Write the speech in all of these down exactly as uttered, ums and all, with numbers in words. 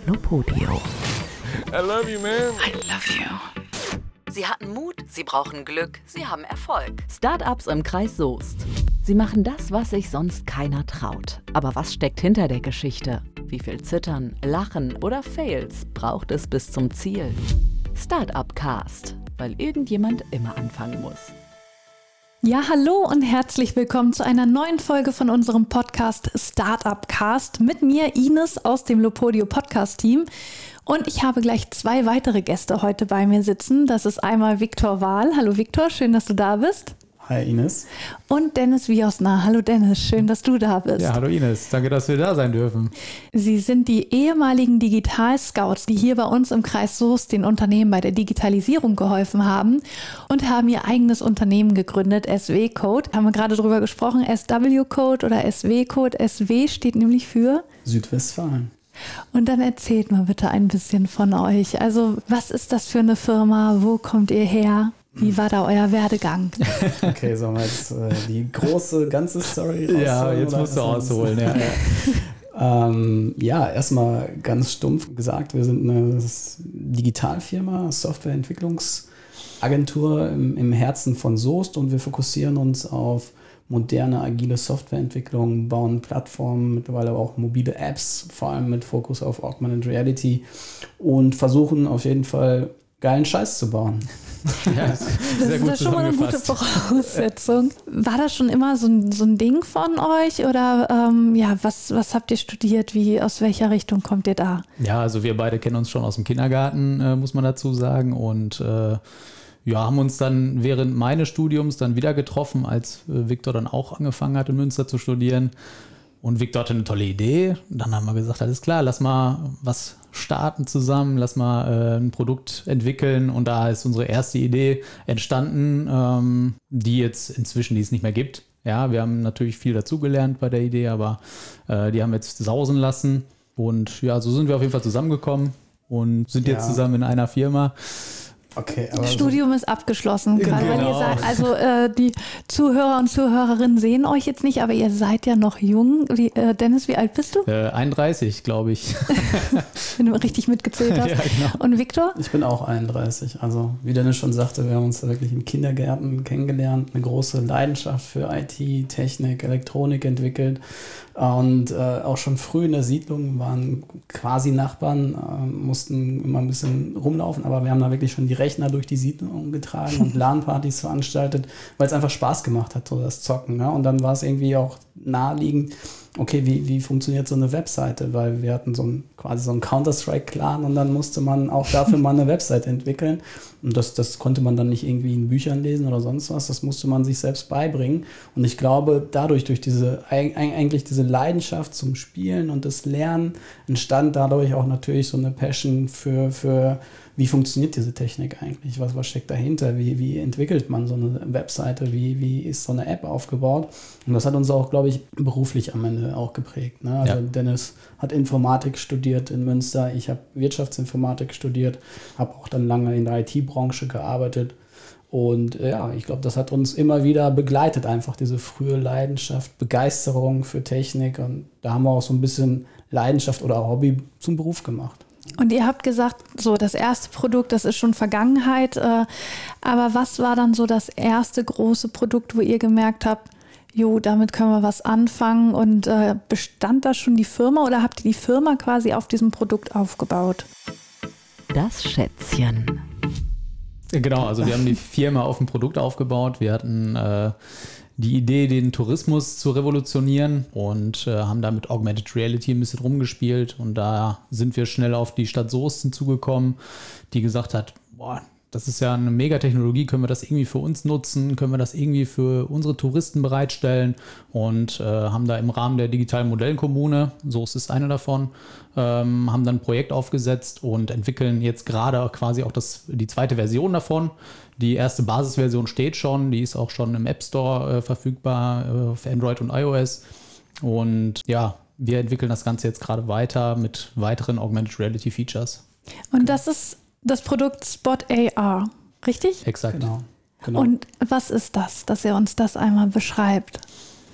Lopodio. I love you, man. I love you. Sie hatten Mut, sie brauchen Glück, sie haben Erfolg. Startups im Kreis Soest. Sie machen das, was sich sonst keiner traut. Aber was steckt hinter der Geschichte? Wie viel Zittern, Lachen oder Fails braucht es bis zum Ziel? Startup Cast, weil irgendjemand immer anfangen muss. Ja, hallo und herzlich willkommen zu einer neuen Folge von unserem Podcast Startup Cast mit mir, Ines aus dem Lopodio Podcast Team. Und ich habe gleich zwei weitere Gäste heute bei mir sitzen. Das ist einmal Viktor Wahl. Hallo Viktor, schön, dass du da bist. Hi Ines. Und Dennis Wiosna. Hallo Dennis, schön, dass du da bist. Ja, hallo Ines, danke, dass wir da sein dürfen. Sie sind die ehemaligen Digital-Scouts, die hier bei uns im Kreis Soest den Unternehmen bei der Digitalisierung geholfen haben und haben ihr eigenes Unternehmen gegründet, S W Code. Haben wir gerade drüber gesprochen, S W Code oder S W Code. S W steht nämlich für Südwestfalen. Und dann erzählt mal bitte ein bisschen von euch. Also was ist das für eine Firma? Wo kommt ihr her? Wie war da euer Werdegang? Okay, sollen wir jetzt äh, die große, ganze Story rausholen? Ja, jetzt musst du ausholen. Ja, ja. ähm, ja, erstmal ganz stumpf gesagt, wir sind eine Digitalfirma, Softwareentwicklungsagentur im, im Herzen von Soest und wir fokussieren uns auf moderne, agile Softwareentwicklung, bauen Plattformen, mittlerweile auch mobile Apps, vor allem mit Fokus auf Augmented Reality und versuchen auf jeden Fall geilen Scheiß zu bauen. Ja, das ist ja schon mal eine gute Voraussetzung. War das schon immer so ein, so ein Ding von euch oder ähm, ja, was, was habt ihr studiert? Wie, aus welcher Richtung kommt ihr da? Ja, also wir beide kennen uns schon aus dem Kindergarten, äh, muss man dazu sagen, und äh, ja, haben uns dann während meines Studiums dann wieder getroffen, als äh, Viktor dann auch angefangen hat, in Münster zu studieren. Und Viktor hatte eine tolle Idee. Dann haben wir gesagt, alles klar, lass mal was starten zusammen, lass mal äh, ein Produkt entwickeln. Und da ist unsere erste Idee entstanden, ähm, die jetzt inzwischen, die es nicht mehr gibt. Ja, wir haben natürlich viel dazugelernt bei der Idee, aber äh, die haben wir jetzt sausen lassen. Und ja, so sind wir auf jeden Fall zusammengekommen und sind ja. jetzt zusammen in einer Firma. Okay, aber Studium so ist abgeschlossen, gerade genau. Weil ihr seid, also äh, die Zuhörer und Zuhörerinnen sehen euch jetzt nicht, aber ihr seid ja noch jung. Wie, äh, Dennis, wie alt bist du? Äh, einunddreißig, glaube ich. Wenn du richtig mitgezählt hast. Ja, genau. Und Viktor? Ich bin auch einunddreißig. Also wie Dennis schon sagte, wir haben uns da wirklich im Kindergarten kennengelernt, eine große Leidenschaft für I T, Technik, Elektronik entwickelt. Und äh, auch schon früh in der Siedlung waren quasi Nachbarn, äh, mussten immer ein bisschen rumlaufen, aber wir haben da wirklich schon die Rechner durch die Siedlung getragen und LAN-Partys veranstaltet, weil es einfach Spaß gemacht hat, so das Zocken. Ne? Und dann war es irgendwie auch naheliegend, okay, wie, wie funktioniert so eine Webseite? Weil wir hatten so ein, quasi so einen Counter-Strike-Clan und dann musste man auch dafür mal eine Webseite entwickeln. Und das, das konnte man dann nicht irgendwie in Büchern lesen oder sonst was. Das musste man sich selbst beibringen. Und ich glaube, dadurch, durch diese, eigentlich diese Leidenschaft zum Spielen und das Lernen, entstand dadurch auch natürlich so eine Passion für, für wie funktioniert diese Technik eigentlich? Was, was steckt dahinter? Wie, wie entwickelt man so eine Webseite? Wie, wie ist so eine App aufgebaut? Und das hat uns auch, glaube ich, beruflich am Ende auch geprägt. Ne? Also ja. Dennis hat Informatik studiert in Münster. Ich habe Wirtschaftsinformatik studiert, habe auch dann lange in der I T-Branche gearbeitet. Und ja, ich glaube, das hat uns immer wieder begleitet, einfach diese frühe Leidenschaft, Begeisterung für Technik. Und da haben wir auch so ein bisschen Leidenschaft oder Hobby zum Beruf gemacht. Und ihr habt gesagt, so das erste Produkt, das ist schon Vergangenheit. Äh, aber was war dann so das erste große Produkt, wo ihr gemerkt habt, jo, damit können wir was anfangen? Und äh, bestand da schon die Firma oder habt ihr die Firma quasi auf diesem Produkt aufgebaut? Das Schätzchen. Genau, also wir haben die Firma auf dem Produkt aufgebaut. Wir hatten äh, die Idee, den Tourismus zu revolutionieren und äh, haben da mit Augmented Reality ein bisschen rumgespielt. Und da sind wir schnell auf die Stadt Soest hinzugekommen, die gesagt hat, boah, das ist ja eine Megatechnologie, können wir das irgendwie für uns nutzen, können wir das irgendwie für unsere Touristen bereitstellen und äh, haben da im Rahmen der digitalen Modellkommune, Soest ist eine davon, ähm, haben dann ein Projekt aufgesetzt und entwickeln jetzt gerade quasi auch das, die zweite Version davon. Die erste Basisversion steht schon, die ist auch schon im App Store äh, verfügbar äh, für Android und iOS. Und ja, wir entwickeln das Ganze jetzt gerade weiter mit weiteren Augmented Reality Features. Und das ist das Produkt Spot A R, richtig? Exakt. Genau. Genau. Und was ist das, dass ihr uns das einmal beschreibt?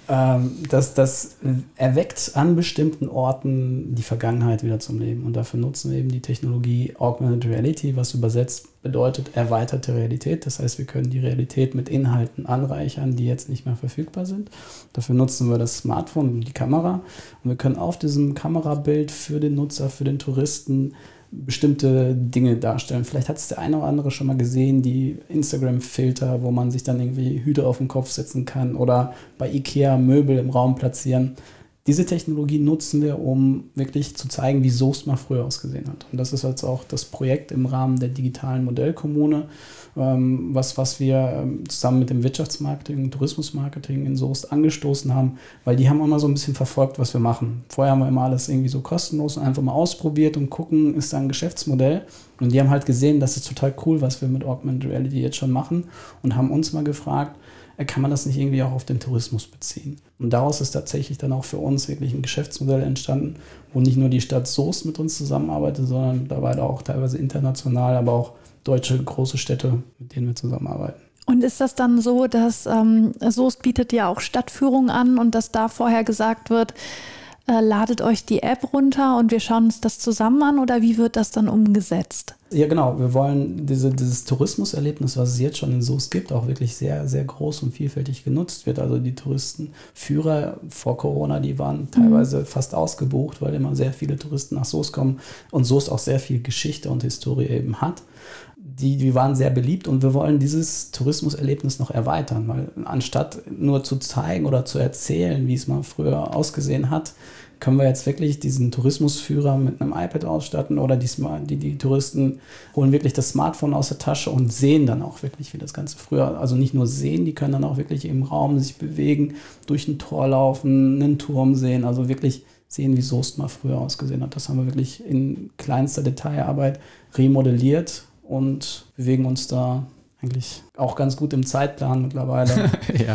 ähm, das, das erweckt an bestimmten Orten die Vergangenheit wieder zum Leben. Und dafür nutzen wir eben die Technologie Augmented Reality, was übersetzt bedeutet erweiterte Realität. Das heißt, wir können die Realität mit Inhalten anreichern, die jetzt nicht mehr verfügbar sind. Dafür nutzen wir das Smartphone und die Kamera. Und wir können auf diesem Kamerabild für den Nutzer, für den Touristen bestimmte Dinge darstellen. Vielleicht hat es der eine oder andere schon mal gesehen, die Instagram-Filter, wo man sich dann irgendwie Hüte auf den Kopf setzen kann oder bei Ikea Möbel im Raum platzieren. Diese Technologie nutzen wir, um wirklich zu zeigen, wie Soest mal früher ausgesehen hat. Und das ist jetzt auch das Projekt im Rahmen der digitalen Modellkommune, ähm, was, was wir ähm, zusammen mit dem Wirtschaftsmarketing, Tourismusmarketing in Soest angestoßen haben, weil die haben immer so ein bisschen verfolgt, was wir machen. Vorher haben wir immer alles irgendwie so kostenlos und einfach mal ausprobiert und gucken, ist da ein Geschäftsmodell. Und die haben halt gesehen, das ist total cool, was wir mit Augmented Reality jetzt schon machen und haben uns mal gefragt, kann man das nicht irgendwie auch auf den Tourismus beziehen? Und daraus ist tatsächlich dann auch für uns wirklich ein Geschäftsmodell entstanden, wo nicht nur die Stadt Soest mit uns zusammenarbeitet, sondern dabei auch teilweise international, aber auch deutsche große Städte, mit denen wir zusammenarbeiten. Und ist das dann so, dass ähm, Soest bietet ja auch Stadtführungen an und dass da vorher gesagt wird, äh, ladet euch die App runter und wir schauen uns das zusammen an, oder wie wird das dann umgesetzt? Ja, genau. Wir wollen diese, dieses Tourismuserlebnis, was es jetzt schon in Soest gibt, auch wirklich sehr, sehr groß und vielfältig genutzt wird. Also die Touristenführer vor Corona, die waren teilweise mhm. fast ausgebucht, weil immer sehr viele Touristen nach Soest kommen und Soest auch sehr viel Geschichte und Historie eben hat. Die, die waren sehr beliebt und wir wollen dieses Tourismuserlebnis noch erweitern, weil anstatt nur zu zeigen oder zu erzählen, wie es mal früher ausgesehen hat, können wir jetzt wirklich diesen Tourismusführer mit einem iPad ausstatten oder diesmal die, die Touristen holen wirklich das Smartphone aus der Tasche und sehen dann auch wirklich, wie das Ganze früher, also nicht nur sehen, die können dann auch wirklich im Raum sich bewegen, durch ein Tor laufen, einen Turm sehen, also wirklich sehen, wie Soest mal früher ausgesehen hat. Das haben wir wirklich in kleinster Detailarbeit remodelliert und bewegen uns da eigentlich auch ganz gut im Zeitplan mittlerweile. Ja.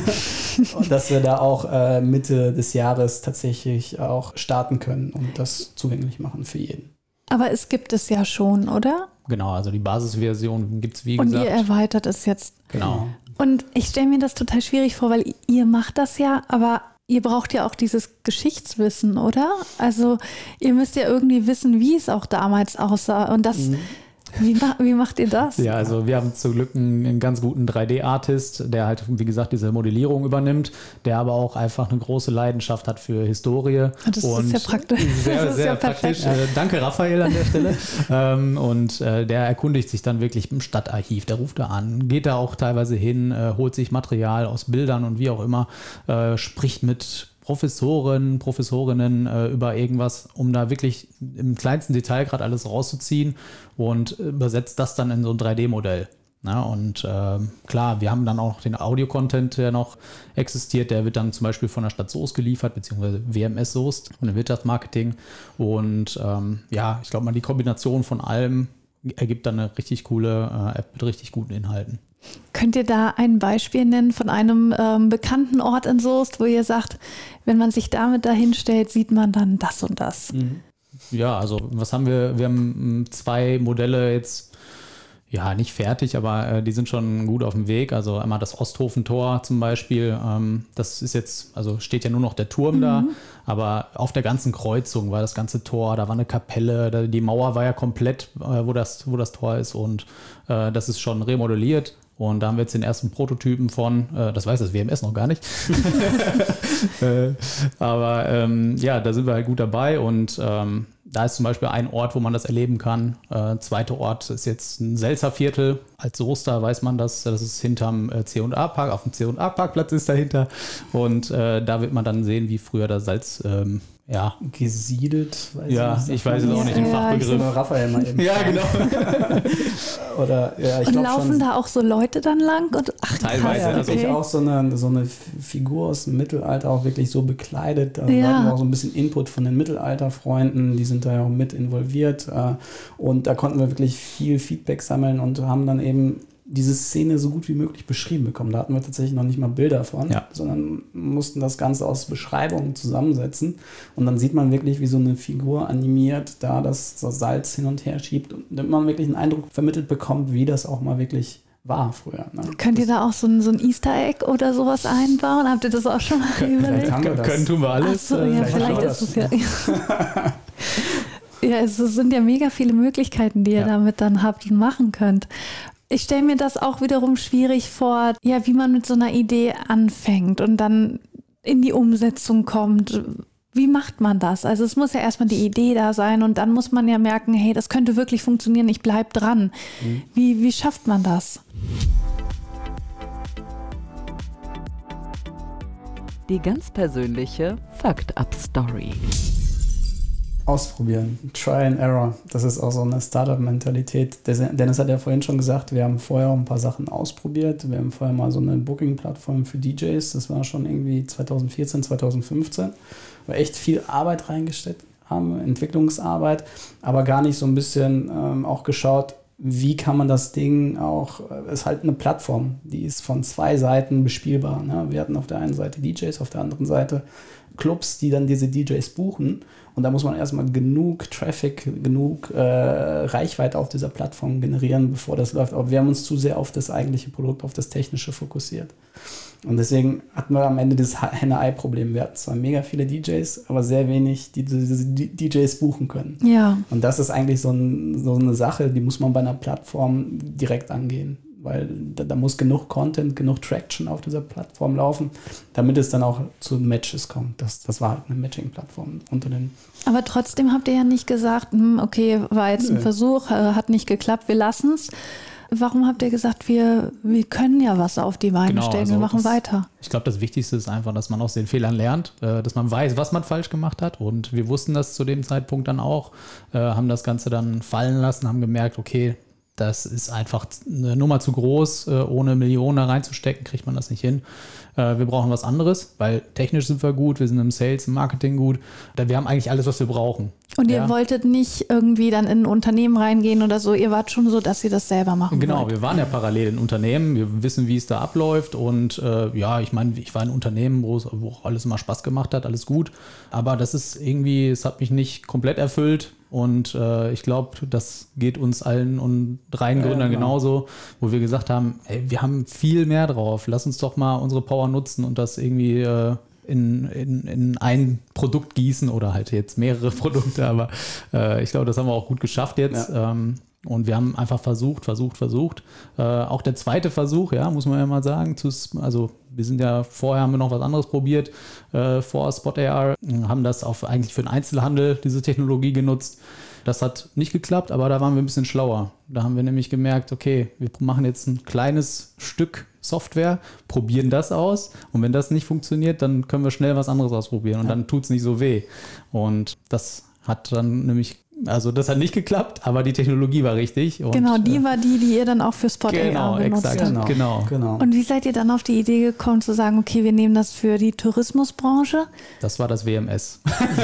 Und dass wir da auch äh, Mitte des Jahres tatsächlich auch starten können und das zugänglich machen für jeden. Aber es gibt es ja schon, oder? Genau, also die Basisversion gibt es, wie und gesagt. Und ihr erweitert es jetzt. Genau. Und ich stelle mir das total schwierig vor, weil ihr macht das ja, aber ihr braucht ja auch dieses Geschichtswissen, oder? Also ihr müsst ja irgendwie wissen, wie es auch damals aussah. Und das... Mhm. Wie, wie macht ihr das? Ja, also wir haben zum Glück einen, einen ganz guten drei D-Artist, der halt, wie gesagt, diese Modellierung übernimmt, der aber auch einfach eine große Leidenschaft hat für Historie. Das und ist ja praktisch. Sehr, das ist sehr ja praktisch. Perfekt. Äh, danke, Raphael, an der Stelle. ähm, und äh, der erkundigt sich dann wirklich im Stadtarchiv, der ruft da an, geht da auch teilweise hin, äh, holt sich Material aus Bildern und wie auch immer, äh, spricht mit Professoren, Professorinnen äh, über irgendwas, um da wirklich im kleinsten Detail gerade alles rauszuziehen und übersetzt das dann in so ein drei D-Modell. Ja, und äh, klar, wir haben dann auch noch den Audio-Content, der noch existiert, der wird dann zum Beispiel von der Stadt Soest geliefert, beziehungsweise W M S Soest, von dem Wirtschaftsmarketing. Und ähm, ja, ich glaube mal, die Kombination von allem ergibt dann eine richtig coole äh, App mit richtig guten Inhalten. Könnt ihr da ein Beispiel nennen von einem ähm, bekannten Ort in Soest, wo ihr sagt, wenn man sich damit dahin stellt, sieht man dann das und das? Mhm. Ja, also was haben wir? Wir haben zwei Modelle jetzt, ja, nicht fertig, aber äh, die sind schon gut auf dem Weg. Also einmal das Osthofen-Tor zum Beispiel, ähm, das ist jetzt, also steht ja nur noch der Turm mhm. da, aber auf der ganzen Kreuzung war das ganze Tor, da war eine Kapelle, da, die Mauer war ja komplett, äh, wo, das, wo das Tor ist und äh, das ist schon remodelliert. Und da haben wir jetzt den ersten Prototypen von, äh, das weiß das W M S noch gar nicht. äh, aber ähm, ja, da sind wir halt gut dabei und ähm, da ist zum Beispiel ein Ort, wo man das erleben kann. Äh, zweiter Ort ist jetzt ein Selzerviertel. Als Soester weiß man das. Das ist hinterm äh, C und A-Park. Auf dem C und A-Parkplatz ist dahinter. Und äh, da wird man dann sehen, wie früher das Salz ähm, ja. gesiedelt. Weiß ja, ich, ich weiß es auch nicht, den ja, Fachbegriff. Ja, Raphael mal eben. Ja, genau. Oder, ja, ich und glaub laufen schon, da auch so Leute dann lang? Und, ach, teilweise. Ja, also wirklich auch so eine, so eine Figur aus dem Mittelalter, auch wirklich so bekleidet. Da ja. hatten wir auch so ein bisschen Input von den Mittelalterfreunden, die sind da ja auch mit involviert. Und da konnten wir wirklich viel Feedback sammeln und haben dann eben diese Szene so gut wie möglich beschrieben bekommen. Da hatten wir tatsächlich noch nicht mal Bilder von, ja. sondern mussten das Ganze aus Beschreibungen zusammensetzen. Und dann sieht man wirklich, wie so eine Figur animiert da das, das Salz hin und her schiebt und man wirklich einen Eindruck vermittelt bekommt, wie das auch mal wirklich war früher. Ne? Könnt ihr das, da auch so ein, so ein Easter Egg oder sowas einbauen? Habt ihr das auch schon mal überlegt? haben wir das. Können tun wir alles. Ach so, ja, vielleicht vielleicht haben wir ist es ja. Ja, es sind ja mega viele Möglichkeiten, die ihr Ja. damit dann habt und machen könnt. Ich stelle mir das auch wiederum schwierig vor, ja, wie man mit so einer Idee anfängt und dann in die Umsetzung kommt. Wie macht man das? Also es muss ja erstmal die Idee da sein und dann muss man ja merken, hey, das könnte wirklich funktionieren, ich bleib dran. Mhm. Wie, wie schafft man das? Die ganz persönliche Fucked-Up-Story. Ausprobieren. Try and Error. Das ist auch so eine Startup-Mentalität. Dennis hat ja vorhin schon gesagt, wir haben vorher auch ein paar Sachen ausprobiert. Wir haben vorher mal so eine Booking-Plattform für D Js. Das war schon irgendwie zwanzig vierzehn, zwanzig fünfzehn. Wo wir echt viel Arbeit reingesteckt haben, Entwicklungsarbeit, aber gar nicht so ein bisschen ähm, auch geschaut, wie kann man das Ding auch, es ist halt eine Plattform, die ist von zwei Seiten bespielbar. Ne? Wir hatten auf der einen Seite D Js, auf der anderen Seite Clubs, die dann diese D Js buchen. Und da muss man erstmal genug Traffic, genug äh, Reichweite auf dieser Plattform generieren, bevor das läuft. Aber wir haben uns zu sehr auf das eigentliche Produkt, auf das Technische fokussiert. Und deswegen hatten wir am Ende das Henne-Ei-Problem. Wir hatten zwar mega viele D Js, aber sehr wenig, die diese D Js buchen können. Ja. Und das ist eigentlich so, ein, so eine Sache, die muss man bei einer Plattform direkt angehen. Weil da, da muss genug Content, genug Traction auf dieser Plattform laufen, damit es dann auch zu Matches kommt. Das, das war halt eine Matching-Plattform unter den. Aber trotzdem habt ihr ja nicht gesagt, hm, okay, war jetzt ein Nö. Versuch, äh, hat nicht geklappt, wir lassen es. Warum habt ihr gesagt, wir, wir können ja was auf die Beine Genau, stellen, also wir machen das, weiter? Ich glaube, das Wichtigste ist einfach, dass man aus den Fehlern lernt, äh, dass man weiß, was man falsch gemacht hat. Und wir wussten das zu dem Zeitpunkt dann auch, äh, haben das Ganze dann fallen lassen, haben gemerkt, okay, das ist einfach eine Nummer zu groß, äh, ohne Millionen da reinzustecken, kriegt man das nicht hin. Äh, wir brauchen was anderes, weil technisch sind wir gut, wir sind im Sales, im Marketing gut. Wir haben eigentlich alles, was wir brauchen. Und ihr Ja. wolltet nicht irgendwie dann in ein Unternehmen reingehen oder so, ihr wart schon so, dass ihr das selber machen Genau, wollt. wir waren ja parallel in Unternehmen, wir wissen, wie es da abläuft und äh, ja, ich meine, ich war in Unternehmen, wo es wo auch alles immer Spaß gemacht hat, alles gut, aber das ist irgendwie, es hat mich nicht komplett erfüllt und äh, ich glaube, das geht uns allen und dreien Ja, Gründern genau. genauso, wo wir gesagt haben, ey, wir haben viel mehr drauf, lass uns doch mal unsere Power nutzen und das irgendwie äh, In, in, in ein Produkt gießen oder halt jetzt mehrere Produkte, aber äh, ich glaube, das haben wir auch gut geschafft jetzt. Ja. Ähm, und wir haben einfach versucht, versucht, versucht. Äh, auch der zweite Versuch, ja, muss man ja mal sagen, zu, also wir sind ja, vorher haben wir noch was anderes probiert, äh, vor Spot A R, haben das auf, eigentlich für den Einzelhandel, diese Technologie genutzt. Das hat nicht geklappt, aber da waren wir ein bisschen schlauer. Da haben wir nämlich gemerkt, okay, wir machen jetzt ein kleines Stück Software, probieren das aus und wenn das nicht funktioniert, dann können wir schnell was anderes ausprobieren und Ja. dann tut es nicht so weh. Und das hat dann nämlich, also das hat nicht geklappt, aber die Technologie war richtig. Und, Genau, die äh, war die, die ihr dann auch für Spot Genau, A R benutzt exakt. habt. Genau. Genau. genau. Und wie seid ihr dann auf die Idee gekommen zu sagen, okay, wir nehmen das für die Tourismusbranche? Das war das W M S.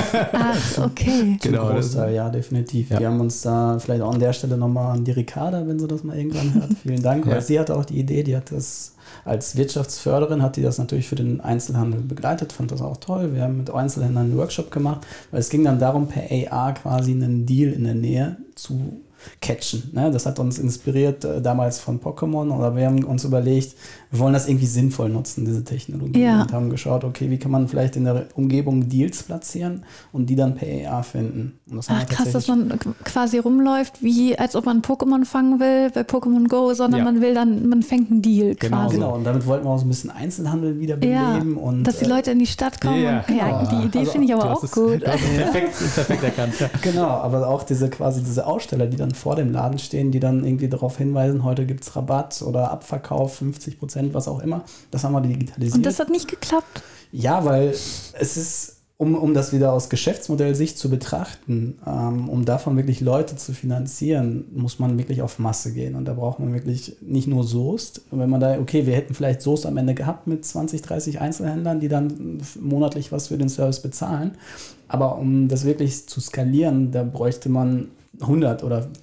Ach, okay. Zum Genau, das- Großteil, ja, definitiv. Ja. Wir haben uns da vielleicht auch an der Stelle nochmal an die Ricarda, wenn sie das mal irgendwann hört. Vielen Dank, weil Ja. sie hatte auch die Idee, die hat das als Wirtschaftsförderin, hat die das natürlich für den Einzelhandel begleitet, fand das auch toll. Wir haben mit Einzelhändlern einen Workshop gemacht, weil es ging dann darum, per A R quasi einen Deal in der Nähe zu catchen. Ne? Das hat uns inspiriert äh, damals von Pokémon, oder wir haben uns überlegt, wir wollen das irgendwie sinnvoll nutzen, diese Technologie. Ja. Und haben geschaut, okay, wie kann man vielleicht in der Umgebung Deals platzieren und die dann per A R finden. Und das haben Ach wir krass, dass tatsächlich- man k- quasi rumläuft, wie als ob man Pokémon fangen will bei Pokémon Go, sondern Ja. man will dann, man fängt einen Deal Genau quasi. Genau, und damit wollten wir auch so ein bisschen Einzelhandel wieder Ja, beleben. und, dass die äh, Leute in die Stadt kommen. Ja, und, ja, genau. die Idee Also, finde ich aber Du auch hast es- gut. Du hast es perfekt, perfekt erkannt. Ja. Genau, aber auch diese quasi diese Aussteller, die dann vor dem Laden stehen, die dann irgendwie darauf hinweisen, heute gibt es Rabatt oder Abverkauf, fünfzig Prozent, was auch immer. Das haben wir digitalisiert. Und das hat nicht geklappt. Ja, weil es ist, um, um das wieder aus Geschäftsmodellsicht zu betrachten, ähm, um davon wirklich Leute zu finanzieren, muss man wirklich auf Masse gehen. Und da braucht man wirklich nicht nur Soest. Wenn man da, okay, wir hätten vielleicht Soest am Ende gehabt mit zwanzig, dreißig Einzelhändlern, die dann monatlich was für den Service bezahlen. Aber um das wirklich zu skalieren, da bräuchte man hundert oder Ja.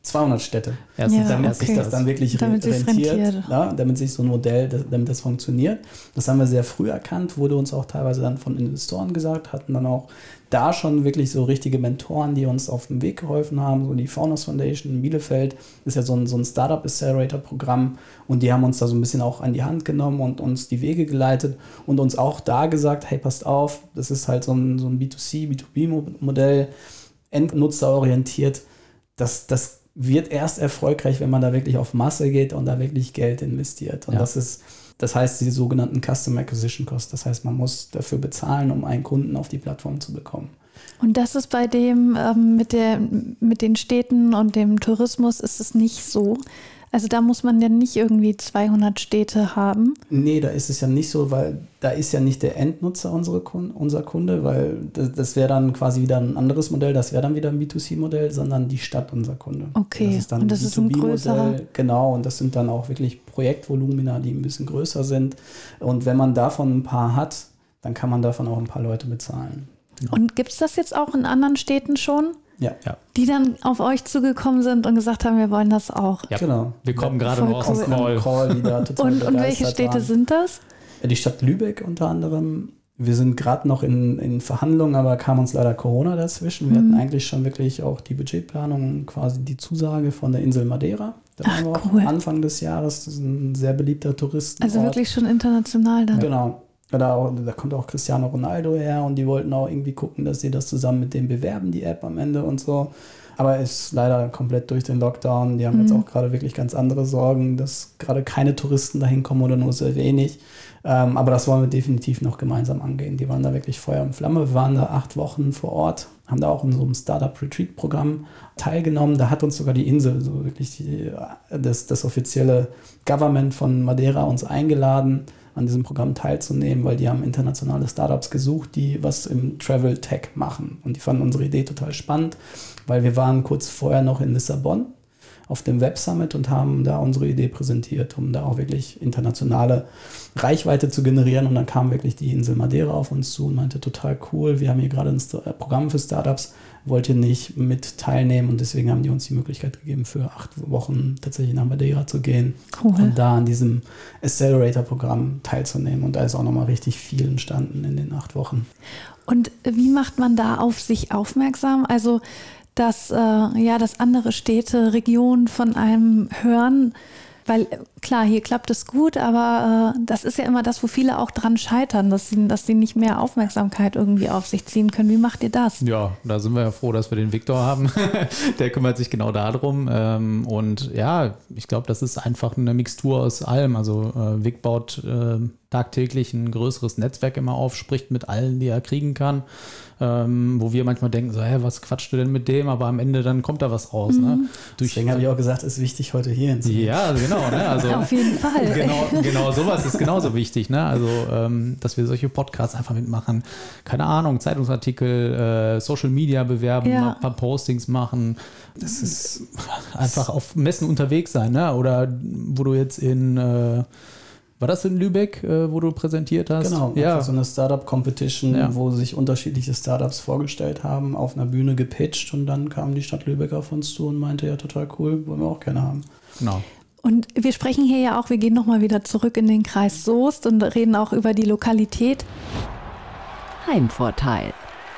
zweihundert Städte. Erstens, Ja, damit okay. sich das dann wirklich Damit sich's rentiert, rentiert. ja, damit sich so ein Modell, das, damit das funktioniert. Das haben wir sehr früh erkannt, wurde uns auch teilweise dann von Investoren gesagt, hatten dann auch da schon wirklich so richtige Mentoren, die uns auf dem Weg geholfen haben. So die Founders Foundation in Bielefeld ist ja so ein, so ein Startup Accelerator Programm und die haben uns da so ein bisschen auch an die Hand genommen und uns die Wege geleitet und uns auch da gesagt, hey, passt auf, das ist halt so ein, so ein B zwei C, B zwei B Modell, endnutzerorientiert. Das, das wird erst erfolgreich, wenn man da wirklich auf Masse geht und da wirklich Geld investiert. Und Ja. das ist, das heißt die sogenannten Customer Acquisition Costs. Das heißt, man muss dafür bezahlen, um einen Kunden auf die Plattform zu bekommen. Und das ist bei dem ähm, mit, der, mit den Städten und dem Tourismus ist es nicht so. Also da muss man ja nicht irgendwie zweihundert Städte haben. Nee, da ist es ja nicht so, weil da ist ja nicht der Endnutzer unsere Kunde, unser Kunde, weil das, das wäre dann quasi wieder ein anderes Modell, das wäre dann wieder ein B zwei C Modell, sondern die Stadt unser Kunde. Okay, das ist dann und das ist ein B zwei B größerer- Modell, genau, und das sind dann auch wirklich Projektvolumina, die ein bisschen größer sind. Und wenn man davon ein paar hat, dann kann man davon auch ein paar Leute bezahlen. Und gibt es das jetzt auch in anderen Städten schon, Ja, Ja. die dann auf euch zugekommen sind und gesagt haben, wir wollen das auch? Ja. genau. Wir kommen gerade Voll noch aus cool. dem Call. Call, die da total Und, und welche begeistert Städte waren. sind das? Ja, die Stadt Lübeck unter anderem. Wir sind gerade noch in, in Verhandlungen, aber kam uns leider Corona dazwischen. Wir Mhm. hatten eigentlich schon wirklich auch die Budgetplanung, quasi die Zusage von der Insel Madeira. Da Ach, waren wir auch cool. Anfang des Jahres. Das ist ein sehr beliebter Touristenort. Also wirklich schon international dann. Genau. Ja, Da, auch, da kommt auch Cristiano Ronaldo her und die wollten auch irgendwie gucken, dass sie das zusammen mit dem bewerben, die App am Ende und so. Aber ist leider komplett durch den Lockdown. Die haben jetzt auch gerade wirklich ganz andere Sorgen, dass gerade keine Touristen dahin kommen oder nur sehr wenig. Ähm, aber das wollen wir definitiv noch gemeinsam angehen. Die waren da wirklich Feuer und Flamme. Wir waren da acht Wochen vor Ort, haben da auch in so einem Startup-Retreat-Programm teilgenommen. Da hat uns sogar die Insel, so wirklich die, das, das offizielle Government von Madeira uns eingeladen, an diesem Programm teilzunehmen, weil die haben internationale Startups gesucht, die was im Travel Tech machen. Und die fanden unsere Idee total spannend, weil wir waren kurz vorher noch in Lissabon auf dem Web Summit und haben da unsere Idee präsentiert, um da auch wirklich internationale Reichweite zu generieren. Und dann kam wirklich die Insel Madeira auf uns zu und meinte, total cool, wir haben hier gerade ein St- Programm für Startups, wollt ihr nicht mit teilnehmen? Und deswegen haben die uns die Möglichkeit gegeben, für acht Wochen tatsächlich nach Madeira zu gehen Cool. und da an diesem Accelerator-Programm teilzunehmen. Und da ist auch nochmal richtig viel entstanden in den acht Wochen. Und wie macht man da auf sich aufmerksam? Also, dass, äh, ja, dass andere Städte, Regionen von einem hören, weil äh, klar, hier klappt es gut, aber äh, das ist ja immer das, wo viele auch dran scheitern, dass sie, dass sie nicht mehr Aufmerksamkeit irgendwie auf sich ziehen können. Wie macht ihr das? Ja, da sind wir ja froh, dass wir den Viktor haben. Der kümmert sich genau darum. Ähm, Und ja, ich glaube, das ist einfach eine Mixtur aus allem. Also äh, Vic baut äh, tagtäglich ein größeres Netzwerk immer auf, spricht mit allen, die er kriegen kann. Ähm, wo wir manchmal denken, so, hä, was quatscht du denn mit dem? Aber am Ende dann kommt da was raus. Ne? Durch, Deswegen habe ich auch gesagt, es ist wichtig, heute hier hinzukommen. ja, genau. Ne? Also, Auf jeden Fall. Genau, genau, sowas ist genauso wichtig, ne? Also, ähm, dass wir solche Podcasts einfach mitmachen. Keine Ahnung, Zeitungsartikel, äh, Social Media bewerben, Ja. mal ein paar Postings machen. Das ist einfach auf Messen unterwegs sein, ne? Oder wo du jetzt in, äh, war das in Lübeck, äh, wo du präsentiert hast? Genau, ja. einfach so eine Startup-Competition, Ja. wo sich unterschiedliche Startups vorgestellt haben, auf einer Bühne gepitcht und dann kam die Stadt Lübeck auf uns zu und meinte, ja, total cool, wollen wir auch gerne haben. Genau. Und wir sprechen hier ja auch, wir gehen nochmal wieder zurück in den Kreis Soest und reden auch über die Lokalität. Heimvorteil.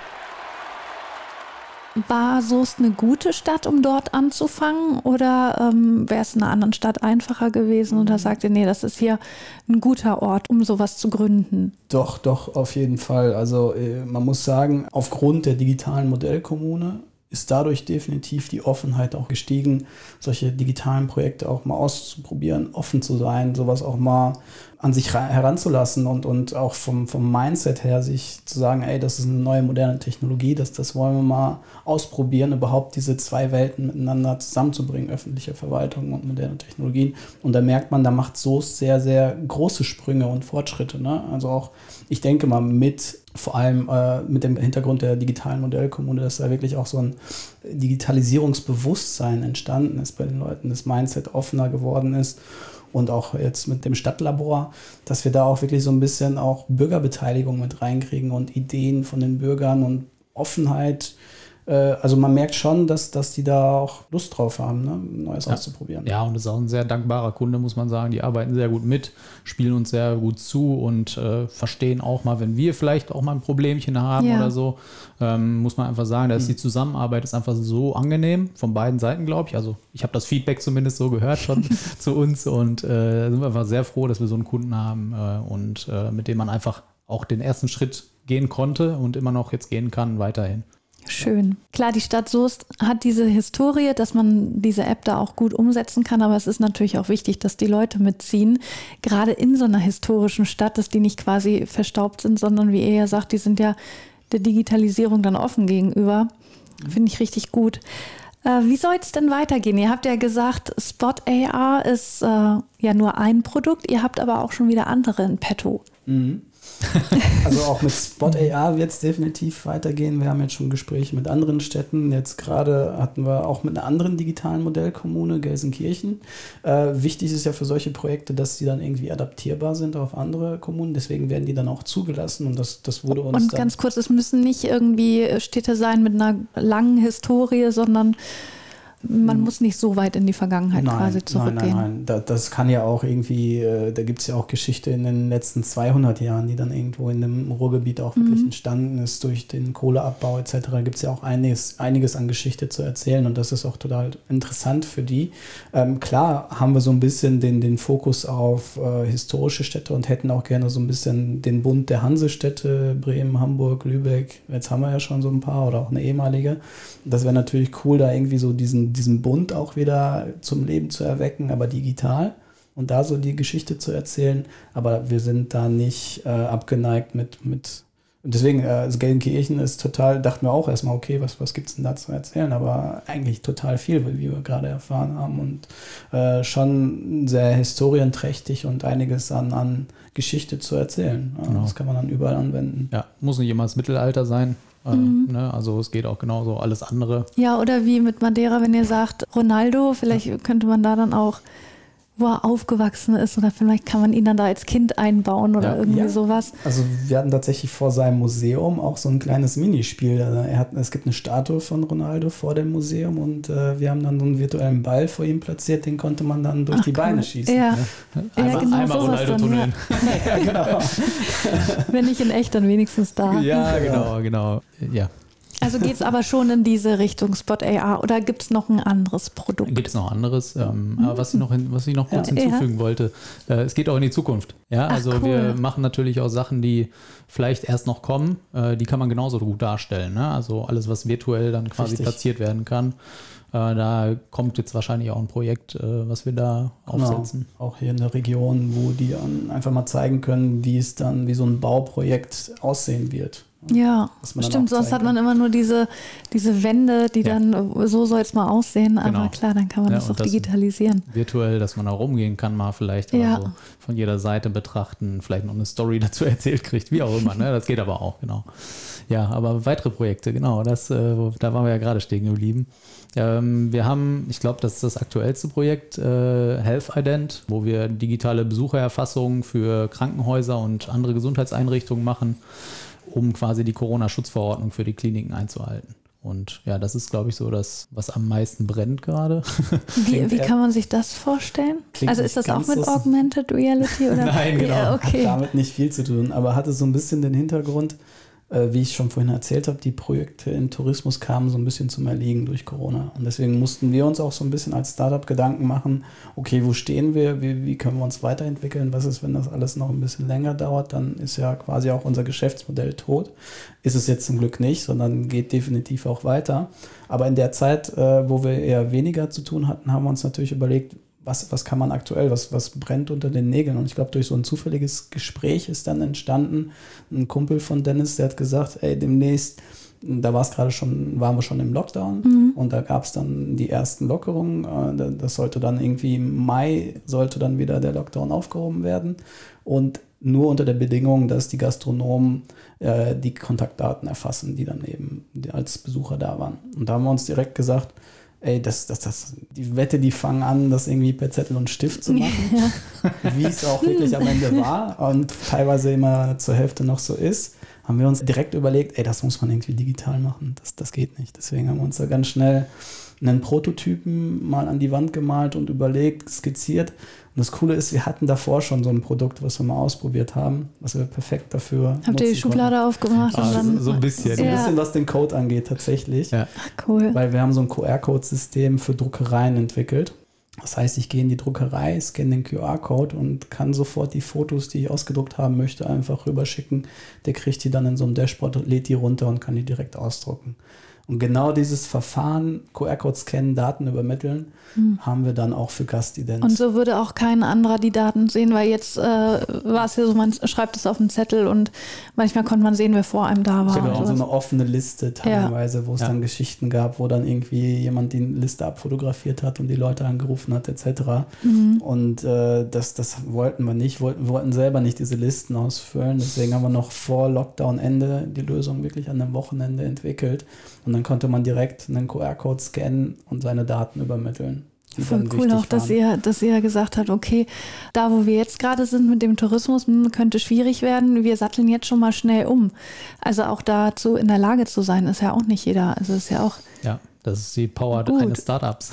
War Soest eine gute Stadt, um dort anzufangen? Oder ähm, wäre es in einer anderen Stadt einfacher gewesen? Oder sagt ihr, nee, das ist hier ein guter Ort, um sowas zu gründen? Doch, doch, auf jeden Fall. Also äh, man muss sagen, aufgrund der digitalen Modellkommune ist dadurch definitiv die Offenheit auch gestiegen, solche digitalen Projekte auch mal auszuprobieren, offen zu sein, sowas auch mal an sich heranzulassen und, und auch vom, vom Mindset her sich zu sagen, ey, das ist eine neue moderne Technologie, das, das wollen wir mal ausprobieren, überhaupt diese zwei Welten miteinander zusammenzubringen, öffentliche Verwaltung und moderne Technologien. Und da merkt man, da macht Soest sehr, sehr große Sprünge und Fortschritte. Ne? Also auch, ich denke mal, mit vor allem äh, mit dem Hintergrund der digitalen Modellkommune, dass da wirklich auch so ein Digitalisierungsbewusstsein entstanden ist bei den Leuten, das Mindset offener geworden ist. Und auch jetzt mit dem Stadtlabor, dass wir da auch wirklich so ein bisschen auch Bürgerbeteiligung mit reinkriegen und Ideen von den Bürgern und Offenheit Also man merkt schon, dass, dass die da auch Lust drauf haben, ne? Neues ja. auszuprobieren. Ja, und das ist auch ein sehr dankbarer Kunde, muss man sagen. Die arbeiten sehr gut mit, spielen uns sehr gut zu und äh, verstehen auch mal, wenn wir vielleicht auch mal ein Problemchen haben ja. oder so, ähm, muss man einfach sagen, dass mhm. die Zusammenarbeit ist einfach so angenehm, von beiden Seiten, glaube ich. Also ich habe das Feedback zumindest so gehört schon zu uns und äh, sind wir einfach sehr froh, dass wir so einen Kunden haben äh, und äh, mit dem man einfach auch den ersten Schritt gehen konnte und immer noch jetzt gehen kann, weiterhin. Schön. Klar, die Stadt Soest hat diese Historie, dass man diese App da auch gut umsetzen kann, aber es ist natürlich auch wichtig, dass die Leute mitziehen, gerade in so einer historischen Stadt, dass die nicht quasi verstaubt sind, sondern wie ihr ja sagt, die sind ja der Digitalisierung dann offen gegenüber. Finde ich richtig gut. Äh, wie soll es denn weitergehen? Ihr habt ja gesagt, Spot A R ist äh, ja nur ein Produkt, ihr habt aber auch schon wieder andere in petto. Mhm. Also auch mit Spot A R wird es definitiv weitergehen. Wir haben jetzt schon Gespräche mit anderen Städten. Jetzt gerade hatten wir auch mit einer anderen digitalen Modellkommune, Gelsenkirchen. Äh, wichtig ist ja für solche Projekte, dass die dann irgendwie adaptierbar sind auf andere Kommunen. Deswegen werden die dann auch zugelassen und das, das wurde uns Und dann ganz kurz, es müssen nicht irgendwie Städte sein mit einer langen Historie, sondern man muss nicht so weit in die Vergangenheit nein, quasi zurückgehen. Nein, nein, nein. Da, das kann ja auch irgendwie, äh, da gibt es ja auch Geschichte in den letzten zweihundert Jahren, die dann irgendwo in dem Ruhrgebiet auch wirklich mhm. entstanden ist durch den Kohleabbau et cetera. Gibt es ja auch einiges, einiges an Geschichte zu erzählen und das ist auch total interessant für die. Ähm, klar haben wir so ein bisschen den, den Fokus auf äh, historische Städte und hätten auch gerne so ein bisschen den Bund der Hansestädte, Bremen, Hamburg, Lübeck, jetzt haben wir ja schon so ein paar oder auch eine ehemalige. Das wäre natürlich cool, da irgendwie so diesen diesen Bund auch wieder zum Leben zu erwecken, aber digital und da so die Geschichte zu erzählen. Aber wir sind da nicht äh, abgeneigt mit, mit und deswegen, äh, also Gelsenkirchen ist total, dachten wir auch erstmal, okay, was, was gibt es denn da zu erzählen? Aber eigentlich total viel, wie wir gerade erfahren haben und äh, schon sehr historienträchtig und einiges an, an Geschichte zu erzählen. Ja, genau. Das kann man dann überall anwenden. Ja, muss nicht immer das Mittelalter sein. Mhm. Äh, ne? Also es geht auch genauso alles andere. Ja, oder wie mit Madeira, wenn ihr sagt, Ronaldo, vielleicht ja. könnte man da dann auch, wo er aufgewachsen ist oder vielleicht kann man ihn dann da als Kind einbauen oder ja. irgendwie ja. sowas. Also wir hatten tatsächlich vor seinem Museum auch so ein kleines Minispiel. Er hat, es gibt eine Statue von Ronaldo vor dem Museum und äh, wir haben dann so einen virtuellen Ball vor ihm platziert, den konnte man dann durch Ach, die cool. Beine schießen. Ja, ja. Einmal, ja genau einmal Ronaldo tunneln. Ja. ja, genau. Wenn nicht in echt, dann wenigstens da. Ja, genau, genau. Ja. Also geht es aber schon in diese Richtung Spot A R oder gibt es noch ein anderes Produkt? Gibt es noch anderes, ähm, mhm. aber was ich noch, hin, was ich noch kurz ja. hinzufügen ja. wollte, äh, es geht auch in die Zukunft. Ja, Ach, also cool. wir machen natürlich auch Sachen, die vielleicht erst noch kommen, äh, die kann man genauso gut darstellen. Ne? Also alles, was virtuell dann quasi Richtig. platziert werden kann. Äh, da kommt jetzt wahrscheinlich auch ein Projekt, äh, was wir da aufsetzen. Genau. Auch hier in der Region, wo die an, einfach mal zeigen können, wie es dann, wie so ein Bauprojekt aussehen wird. Ja, stimmt, sonst hat man immer nur diese, diese Wände, die ja. dann, so soll es mal aussehen, aber genau. klar, dann kann man ja, das auch das digitalisieren. Virtuell, dass man da rumgehen kann, mal vielleicht ja. so von jeder Seite betrachten, vielleicht noch eine Story dazu erzählt kriegt, wie auch immer, ne? Das geht aber auch, genau. Ja, aber weitere Projekte, genau, das, äh, da waren wir ja gerade stehen geblieben. Ähm, wir haben, ich glaube, das ist das aktuellste Projekt, äh, Health Ident, wo wir digitale Besuchererfassung für Krankenhäuser und andere Gesundheitseinrichtungen machen, um quasi die Corona-Schutzverordnung für die Kliniken einzuhalten. Und ja, das ist, glaube ich, so das, was am meisten brennt gerade. Wie, wie kann man sich das vorstellen? Also ist das auch mit so Augmented Reality? Oder? Nein, genau. Ja, okay. Hat damit nicht viel zu tun, aber hatte so ein bisschen den Hintergrund, wie ich schon vorhin erzählt habe, die Projekte im Tourismus kamen so ein bisschen zum Erliegen durch Corona. Und deswegen mussten wir uns auch so ein bisschen als Startup Gedanken machen, okay, wo stehen wir, wie, wie können wir uns weiterentwickeln, was ist, wenn das alles noch ein bisschen länger dauert, dann ist ja quasi auch unser Geschäftsmodell tot. Ist es jetzt zum Glück nicht, sondern geht definitiv auch weiter. Aber in der Zeit, wo wir eher weniger zu tun hatten, haben wir uns natürlich überlegt, Was, was kann man aktuell, was, was brennt unter den Nägeln? Und ich glaube, durch so ein zufälliges Gespräch ist dann entstanden, ein Kumpel von Dennis, der hat gesagt, ey, demnächst, da war es gerade schon, waren wir schon im Lockdown mhm. und da gab es dann die ersten Lockerungen. Das sollte dann irgendwie im Mai, sollte dann wieder der Lockdown aufgehoben werden und nur unter der Bedingung, dass die Gastronomen äh, die Kontaktdaten erfassen, die dann eben als Besucher da waren. Und da haben wir uns direkt gesagt, ey, das, das, das, die Wette, die fangen an, das irgendwie per Zettel und Stift zu machen, ja. wie es auch wirklich am Ende war und teilweise immer zur Hälfte noch so ist. haben wir uns direkt überlegt, ey, das muss man irgendwie digital machen, das, das geht nicht. Deswegen haben wir uns da ganz schnell einen Prototypen mal an die Wand gemalt und überlegt, skizziert. Und das Coole ist, wir hatten davor schon so ein Produkt, was wir mal ausprobiert haben, was wir perfekt dafür Habt ihr die Schublade konnten. aufgemacht? Ah, und dann, so, so ein bisschen. So ein Ja. bisschen, was den Code angeht, tatsächlich. Ja. Ach, cool. Weil wir haben so ein Q R-Code-System für Druckereien entwickelt. Das heißt, ich gehe in die Druckerei, scanne den Q R-Code und kann sofort die Fotos, die ich ausgedruckt haben möchte, einfach rüberschicken. Der kriegt die dann in so einem Dashboard, lädt die runter und kann die direkt ausdrucken. Und genau dieses Verfahren, Q R-Code scannen, Daten übermitteln, hm. haben wir dann auch für Gastident. Und so würde auch kein anderer die Daten sehen, weil jetzt äh, war es ja so, man schreibt es auf einen Zettel und manchmal konnte man sehen, wer vor einem da war. Genau, so eine offene Liste teilweise, ja. wo es ja. dann Geschichten gab, wo dann irgendwie jemand die Liste abfotografiert hat und die Leute angerufen hat, et cetera. Mhm. Und äh, das, das wollten wir nicht, wollten, wir wollten selber nicht diese Listen ausfüllen. Deswegen haben wir noch vor Lockdown-Ende die Lösung wirklich an einem Wochenende entwickelt. Und dann konnte man direkt einen Q R-Code scannen und seine Daten übermitteln. Voll cool auch, dass ihr, dass ihr gesagt habt, okay, da wo wir jetzt gerade sind mit dem Tourismus, könnte schwierig werden, wir satteln jetzt schon mal schnell um. Also auch dazu in der Lage zu sein, ist ja auch nicht jeder. Also ist ja auch... Ja, das ist die Power gut. eines Startups.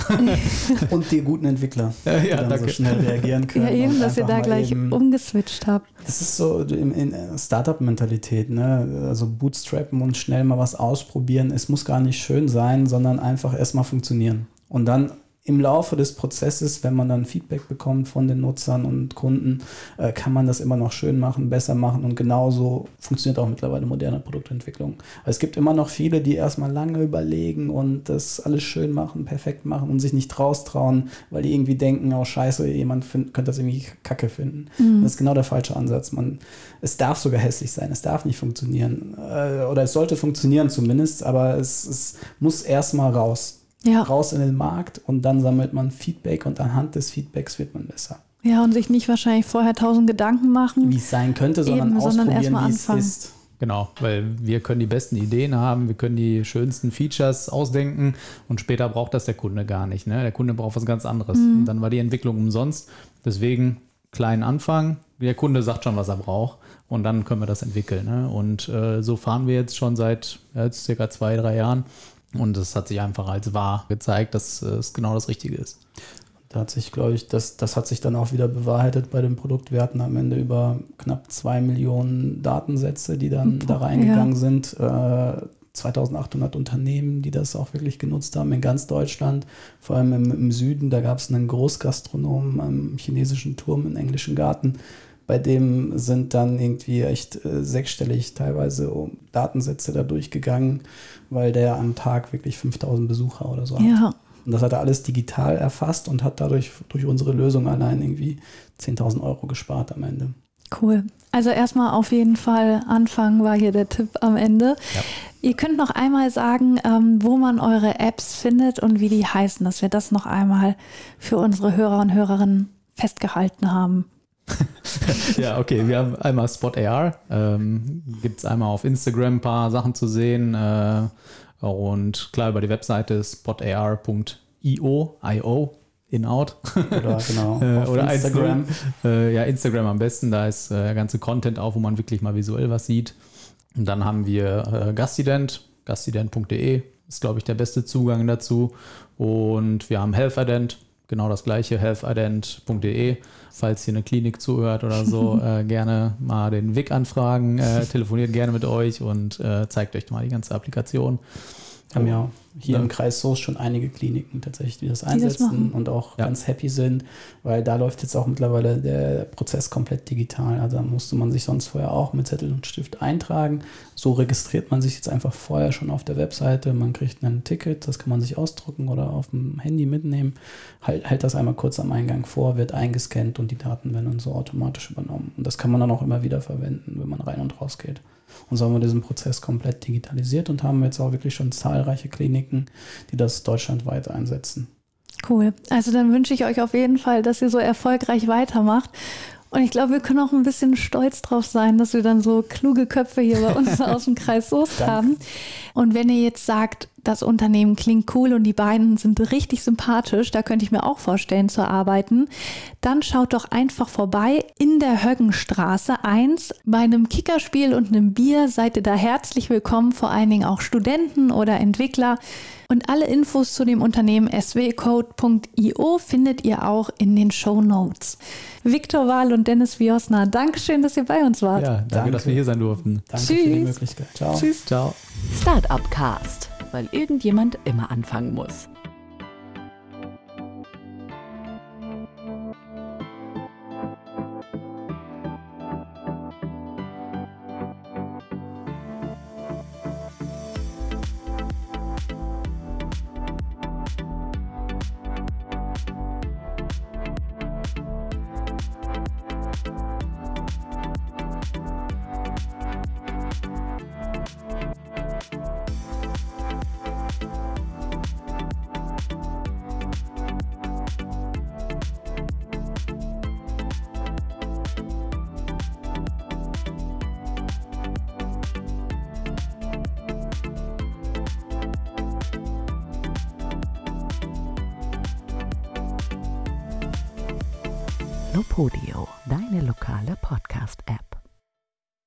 Und die guten Entwickler, die ja, ja, dann danke. so schnell reagieren können. Ja eben, dass ihr da gleich eben, umgeswitcht habt. Das ist so in, in Startup-Mentalität, ne? Also bootstrappen und schnell mal was ausprobieren. Es muss gar nicht schön sein, sondern einfach erstmal funktionieren. Und dann im Laufe des Prozesses, wenn man dann Feedback bekommt von den Nutzern und Kunden, äh, kann man das immer noch schön machen, besser machen und genauso funktioniert auch mittlerweile moderne Produktentwicklung. Es gibt immer noch viele, die erstmal lange überlegen und das alles schön machen, perfekt machen und sich nicht raustrauen, weil die irgendwie denken, oh scheiße, jemand find, könnte das irgendwie kacke finden. Mhm. Das ist genau der falsche Ansatz. Man, es darf sogar hässlich sein, es darf nicht funktionieren äh, oder es sollte funktionieren zumindest, aber es, es muss erstmal raus. Ja. Raus in den Markt und dann sammelt man Feedback und anhand des Feedbacks wird man besser. Ja, und sich nicht wahrscheinlich vorher tausend Gedanken machen. Wie es sein könnte, sondern Eben, ausprobieren, sondern erst mal wie es anfangen. ist. Genau, weil wir können die besten Ideen haben, wir können die schönsten Features ausdenken und später braucht das der Kunde gar nicht. Ne? Der Kunde braucht was ganz anderes. Mhm. Und dann war die Entwicklung umsonst. Deswegen kleinen Anfang. Der Kunde sagt schon, was er braucht und dann können wir das entwickeln. Ne? Und äh, so fahren wir jetzt schon seit ja, jetzt circa zwei, drei Jahren. Und es hat sich einfach als wahr gezeigt, dass es genau das Richtige ist. Da hat sich, glaube ich, das, das hat sich dann auch wieder bewahrheitet bei dem Produkt. Wir hatten am Ende über knapp zwei Millionen Datensätze, die dann da reingegangen ja. sind. Äh, zweitausendachthundert Unternehmen, die das auch wirklich genutzt haben in ganz Deutschland. Vor allem im, im Süden, da gab es einen Großgastronomen am chinesischen Turm im englischen Garten. Bei dem sind dann irgendwie echt äh, sechsstellig teilweise um Datensätze da durchgegangen, weil der am Tag wirklich fünftausend Besucher oder so ja. hat. Und das hat er alles digital erfasst und hat dadurch durch unsere Lösung allein irgendwie zehntausend Euro gespart am Ende. Cool. Also erstmal auf jeden Fall anfangen, war hier der Tipp am Ende. Ja. Ihr könnt noch einmal sagen, ähm, wo man eure Apps findet und wie die heißen, dass wir das noch einmal für unsere Hörer und Hörerinnen festgehalten haben. Ja, okay, wir haben einmal Spot A R, ähm, gibt es einmal auf Instagram ein paar Sachen zu sehen äh, und klar über die Webseite spot a r punkt i o, I O, in-out. Oder genau, äh, auf oder Instagram. Äh, ja, Instagram am besten, da ist äh, der ganze Content auf, wo man wirklich mal visuell was sieht. Und dann haben wir äh, Gastident, gastident punkt de ist, glaube ich, der beste Zugang dazu. Und wir haben Healthident, genau das gleiche, healthident punkt de. Falls hier eine Klinik zuhört oder so, äh, gerne mal den W I C anfragen, äh, telefoniert gerne mit euch und äh, zeigt euch mal die ganze Applikation. Haben ja hier ja. im Kreis Soest schon einige Kliniken tatsächlich, die das einsetzen die das und auch ja. ganz happy sind, weil da läuft jetzt auch mittlerweile der Prozess komplett digital. Also da musste man sich sonst vorher auch mit Zettel und Stift eintragen. So registriert man sich jetzt einfach vorher schon auf der Webseite. Man kriegt ein Ticket, das kann man sich ausdrucken oder auf dem Handy mitnehmen. Halt, hält das einmal kurz am Eingang vor, wird eingescannt und die Daten werden dann so automatisch übernommen. Und das kann man dann auch immer wieder verwenden, wenn man rein und raus geht. Und so haben wir diesen Prozess komplett digitalisiert und haben jetzt auch wirklich schon zahlreiche Kliniken, die das deutschlandweit einsetzen. Cool. Also dann wünsche ich euch auf jeden Fall, dass ihr so erfolgreich weitermacht. Und ich glaube, wir können auch ein bisschen stolz drauf sein, dass wir dann so kluge Köpfe hier bei uns aus dem Kreis Soest haben. Und wenn ihr jetzt sagt, das Unternehmen klingt cool und die beiden sind richtig sympathisch, da könnte ich mir auch vorstellen zu arbeiten, dann schaut doch einfach vorbei in der Höggenstraße eins. Bei einem Kickerspiel und einem Bier seid ihr da herzlich willkommen, vor allen Dingen auch Studenten oder Entwickler. Und alle Infos zu dem Unternehmen s w code punkt i o findet ihr auch in den Shownotes. Viktor Wahl und Dennis Wiosna, Dankeschön, dass ihr bei uns wart. Ja, danke, danke. dass wir hier sein durften. Danke Tschüss. für die Möglichkeit. Ciao. Tschüss. Ciao. Startup Cast, weil irgendjemand immer anfangen muss. Lopodio, deine lokale Podcast-App.